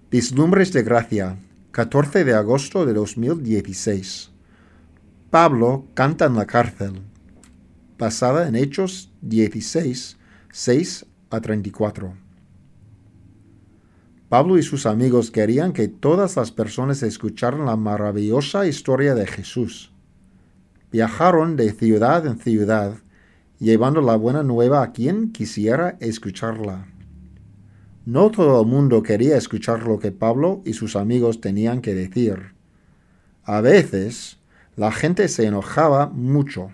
Vislumbres de Gracia, 14 de agosto de 2016. Pablo canta en la cárcel. Basada en Hechos 16, 6 a 34. Pablo y sus amigos querían que todas las personas escucharan la maravillosa historia de Jesús. Viajaron de ciudad en ciudad, llevando la buena nueva a quien quisiera escucharla. No todo el mundo quería escuchar lo que Pablo y sus amigos tenían que decir. A veces, la gente se enojaba mucho.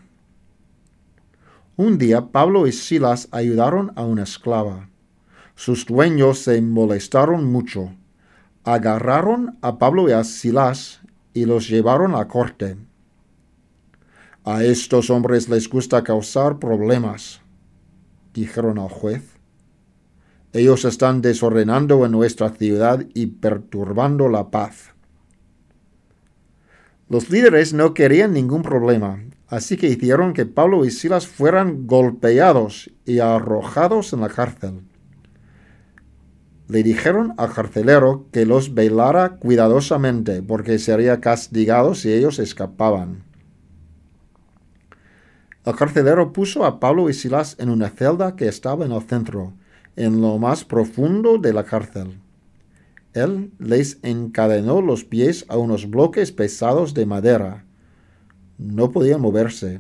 Un día, Pablo y Silas ayudaron a una esclava. Sus dueños se molestaron mucho. Agarraron a Pablo y a Silas y los llevaron a corte. A estos hombres les gusta causar problemas, dijeron al juez. Ellos están desordenando en nuestra ciudad y perturbando la paz. Los líderes no querían ningún problema, así que hicieron que Pablo y Silas fueran golpeados y arrojados en la cárcel. Le dijeron al carcelero que los velara cuidadosamente, porque sería castigado si ellos escapaban. El carcelero puso a Pablo y Silas en una celda que estaba en el centro, en lo más profundo de la cárcel. Él les encadenó los pies a unos bloques pesados de madera. No podían moverse.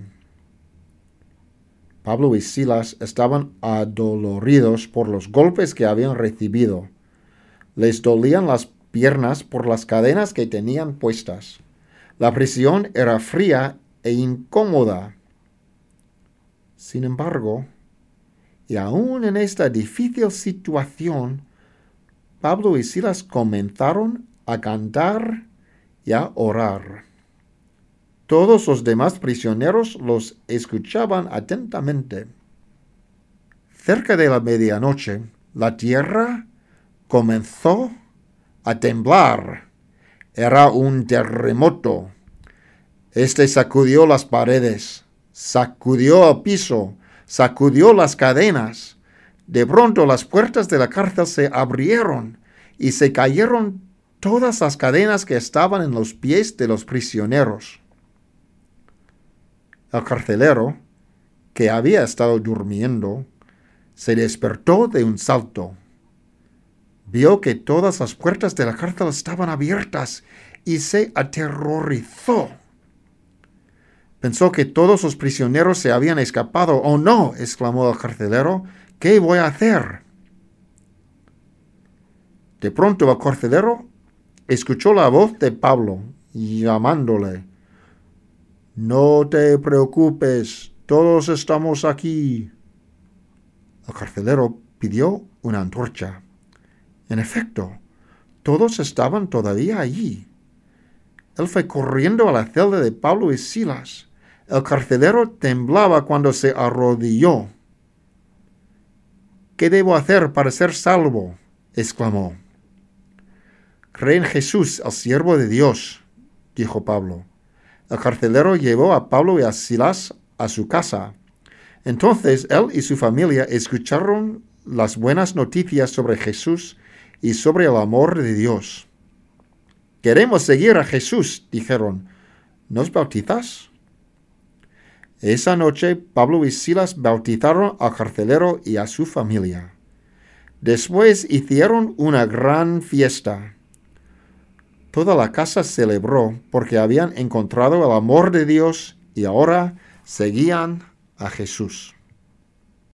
Pablo y Silas estaban adoloridos por los golpes que habían recibido. Les dolían las piernas por las cadenas que tenían puestas. La prisión era fría e incómoda. Sin embargo, y aún en esta difícil situación, Pablo y Silas comenzaron a cantar y a orar. Todos los demás prisioneros los escuchaban atentamente. Cerca de la medianoche, la tierra comenzó a temblar. Era un terremoto. Este sacudió las paredes, sacudió el piso, sacudió las cadenas. De pronto las puertas de la cárcel se abrieron y se cayeron todas las cadenas que estaban en los pies de los prisioneros. El carcelero, que había estado durmiendo, se despertó de un salto. Vio que todas las puertas de la cárcel estaban abiertas y se aterrorizó. Pensó que todos los prisioneros se habían escapado. «¡Oh, no!», exclamó el carcelero. «¿Qué voy a hacer?». De pronto el carcelero escuchó la voz de Pablo, llamándole. «No te preocupes, todos estamos aquí». El carcelero pidió una antorcha. En efecto, todos estaban todavía allí. Él fue corriendo a la celda de Pablo y Silas. El carcelero temblaba cuando se arrodilló. «¿Qué debo hacer para ser salvo?», exclamó. «Cree en Jesús, el siervo de Dios», dijo Pablo. El carcelero llevó a Pablo y a Silas a su casa. Entonces él y su familia escucharon las buenas noticias sobre Jesús y sobre el amor de Dios. «Queremos seguir a Jesús», dijeron. «¿Nos bautizas?». Esa noche Pablo y Silas bautizaron al carcelero y a su familia. Después hicieron una gran fiesta. Toda la casa celebró porque habían encontrado el amor de Dios y ahora seguían a Jesús.